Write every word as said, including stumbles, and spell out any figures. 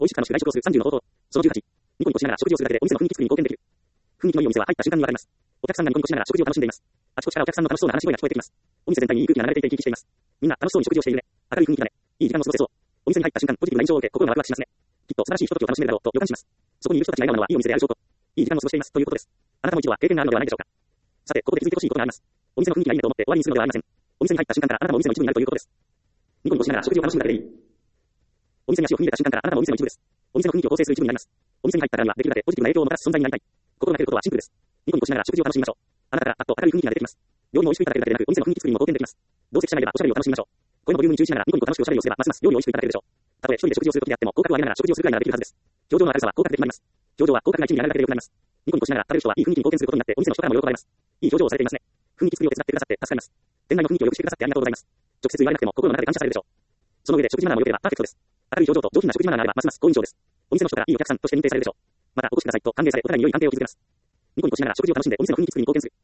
美味しく楽しく外食をするさんじゅうの方法。そのじゅうはち。ニコニコしながら食事をするだけでお店の雰囲気作りに貢献できる。雰囲気の良いお店は入った瞬間にわかります。お客さんがニコニコしながら食事を楽しんでいます。あちこちからお客さんの楽しそうな話し声が聞こえてきます。お店全体にいい空気が流れていて生き生きしています。みんな楽しそうに食事をしているね。明るい雰囲気だね。いい時間を過ごせそう。お店に入った瞬間、ポジティブな印象を受け、心がワクワクしますね。きっと素晴らしいひとときを楽しめるだろうと予感します。そこにいる人たちが笑顔なのはいいお店である証拠。いい時間を過ごしていますということです。あなたも一度は経験があるのではないでしょうか。さて、ここで気づいてほしいことがあります。お店の雰囲気がいいねと思って終わりにするのではありません。お店に入った瞬間からあなたもお店の一部になるということです。ニコニコしながら食事を楽しむだけでいい。お店に足を踏み入れた瞬間からあなたもお店の一部です。お店の雰囲気を構成する一部になります。お店に入ったからにはできるだけポジティブな影響をもたらす存在になりたい。心がけることはシンプルです。ニコニコしながら食事を楽しみましょう。あなたからあっと明るい雰囲気が出てきます。料理も美味しくいただけるだけでなく、お店の雰囲気作りにも貢献できます。どうせ口内ではおしゃべりを楽しみましょう。声のボリュームに注意しながらニコニコ楽しくおしゃべりをすればますます料理を美味しくいただけるでしょう。たとえ一人で食事をするときであっても口角を上げながら食事をするくらいならできるはずです。表情の明るさは口角で決まります。表情は口角が一に上がるだけで良くなります。ニコニコしながら食べる人はいい雰囲気に貢献することになってお店の人からも喜ばれます。いい表情をされていますね。雰囲気作りを手伝ってくださって助かります。店内の雰囲気を良くしてくださってありがとうございます。直接言われなくても心の中で感謝されるでしょう。その上で食事マナーも良ければパーフェクトです。明るい表情と上品な食事マナーがあればますます好印象です。お店の人からいいお客さんとして認定されるでしょう。またお越しくださいと歓迎されお互いに良い関係を築けます。ニコニコしながら食事を楽しんでお店の雰囲気作りに貢献する。